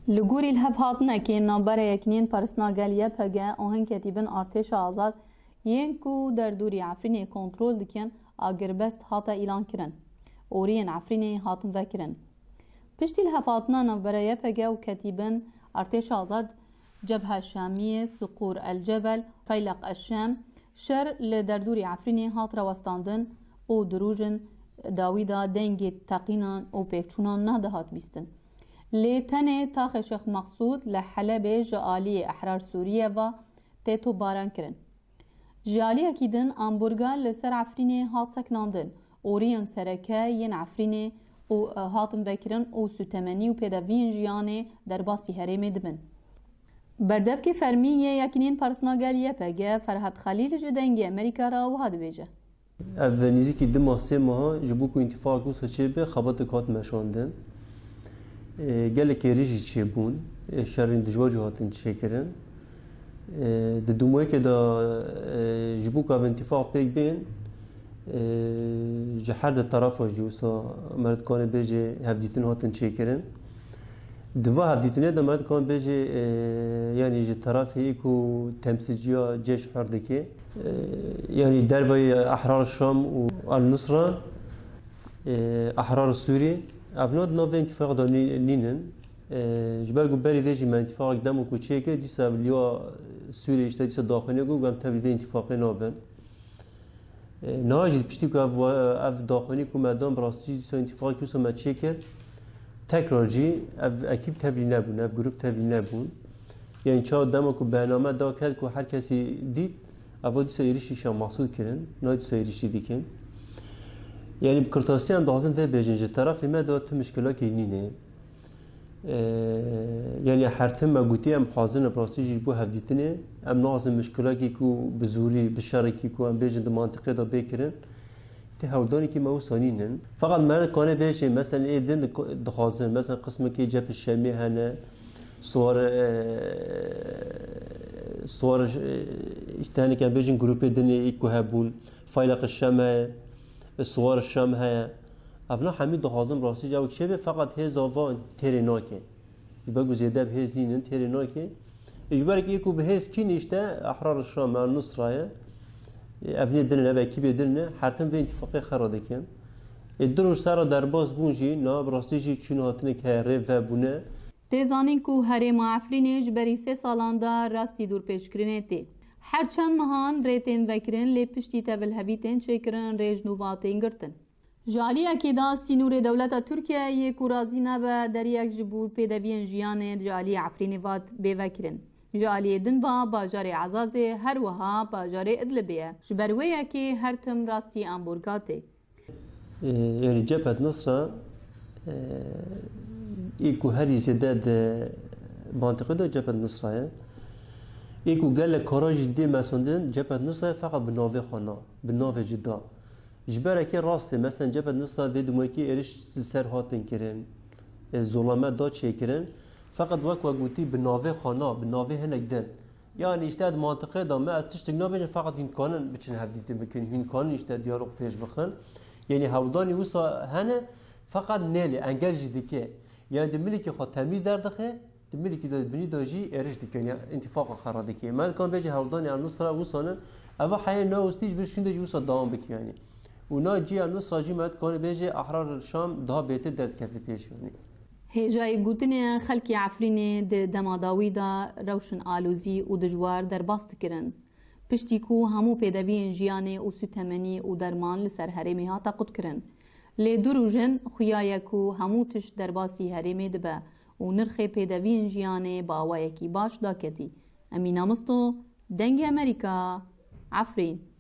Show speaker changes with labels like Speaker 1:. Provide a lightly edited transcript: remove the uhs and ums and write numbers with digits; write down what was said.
Speaker 1: لگوری الهف هاتنه که نامبر یکنین پرسناگلیه پگه آهن کتیبن ارتش آزاد ین کو در دوری عفرین کنترل دکن آگربست هاتا اعلان کرن اورین عفرین هاتن وکرن پشتی الهف هاتنه نامبر پگه و کتیبن ارتش آزاد جبهه شامیه سقور الجبل فیلق الشام شر لدردوری عفرین هات روستاندن او دروجن داویدا دنگ تقینان او پیچونان نهده هات بیستن لی تنه تاخ شیخ مقصود لحلب جالی احرار سوریه و تیتو باران کرن جالی اکیدن امبورگا لسر عفرین هات سکناندن اوریان سرکه ین عفرین او هاتم بکرن او سوتمنی و پیدوین جیانه در باسی هرمه دبن بردف که فرمیه یکنین پرسناگلیه پگه فرحت خلیل جدنگی امریکا را و هاد بیجه
Speaker 2: اولینیزی که دو ماه سه ماه جبو که انتفاق وسط چه به خبات کات مشاندن گله که ریجی چه بون شرین دجوا جهاتن چه کردن دومایی که دا جبو که انتفاق پیک بین جهر طرف جوسا مرد کانه بیجه هفدیتن هاتن چه کردن دوا هفدیتنه دا مرد کان بیجه یعنی جه طرف ایکو تمثیلجیا جيش حردكي يعني دربي أحرار الشام والنصرة أحرار سوريا أفناد نوع انتفاق دانينن جبر قبلي ذي ما انتفاق دمو كوتشيكه ديسا اليوا سوريا اشتا ديسا داخلية قو قام تبلي ذي انتفاق نابن ناجد بشتي كو اف داخلي كو مدام براستي ديسا انتفاق كوسا ما تشيكه تكرار جي اكيد تبلي نبون اف جروب تبلي نبون يعني چا دمو كو برنامه دا کرد كو هر کسی دید اول سایریشی شام محصول کردن ناید سایریشی دیکن یعنی بکرتاسی هم دازن و بیجنج طرف ما داد مشکلات که نینه یعنی هر تم مگوتی هم حاضر نبراستی بو هفدیتنه هم نازم مشکلاتی که بزوری بشرکی که هم بیجند منطقه دا بکرن ته هولدانی که ما سانینن فقط مرد کانه بیجه مثلا ایدن دخوازن مثلا قسم که جبه شمی هنه صور اشتهاني كان بيجن جروبي دنيا إيكو هابون فايلق الشام هاي صور الشام هاي أفنا حميد دخازم راسي جاوك شبه فقط هز آفا تيري ناكي يبقى زيادة بهز نينن تيري ناكي إجبارك إيكو بهز كي نشتا أحرار الشام مع النصرة أبني دلنا باكي بدلنا حرتم في انتفاقي خرادة كان الدروج سارا درباز بونجي نا براسي جي چون هاتنك هاي ريف هابونه
Speaker 1: تیزانین کو هرم عفرینش بری 3 سالان دا راستی دور پیش کرنه تی هرچند مهان ریتین وکرن لی پشتی تبل هبیتین چکرن ریج نوواتین گرتن جالی اکیدا سینور دولت ترکیه یک رازی نبه در یک جبو پیدوین جیان جالی عفرین وات بیوکرن جالی دن با باجار عزازه هر وها باجار ادلبیه جبرویه که هر تم راستی امبورگاته
Speaker 2: يعني جبهة نصرة إيكو هري زداد منطقة ده جبهة نصرة إيكو قال لك كراج دي مسندن جبهة نصرة فقط بنوفي خنا بنوفي جدا جبرا كي راسته مثلا جبهة نصرة في دموكي إيش سر هاتن كرن الظلامات دا شيء كرن فقط وقتي بنوفي خنا بنوفي هناك دن يعني اشتاد منطقة ده ما تشتغل نابين فقط هين كانن بتشن هبديت ممكن هين كانن اشتاد ديالوج فيش بخن يعني هوداني وصا هنا فقط نيلي انجل جديكي يعني دملكي خو تمیز در دخه دملكي داد بني داجي ارش دكن يعني انتفاق خرادكي ما كان بيجي هوداني على النصره وصلنا اوا حي نو استيج برشند جو وصل دام بك يعني ونا جي النصره جي ما كان بيجي احرار الشام ده بيت دد كفي بيش يعني
Speaker 1: هجای گوتنه خلکی عفرین د دماداوی دا روشن آلوزی و دجوار در باست کرن پشتی کو همو پیدوین جیانه و سوتمنی و درمان لسر هرمی ها تاقود کرن لی دروژن خویای کو همو تش در باسی هرمی دبه و نرخ پیدوین جیانه با آوایکی باش داکتی امین مستو دنگ امریکا عفرین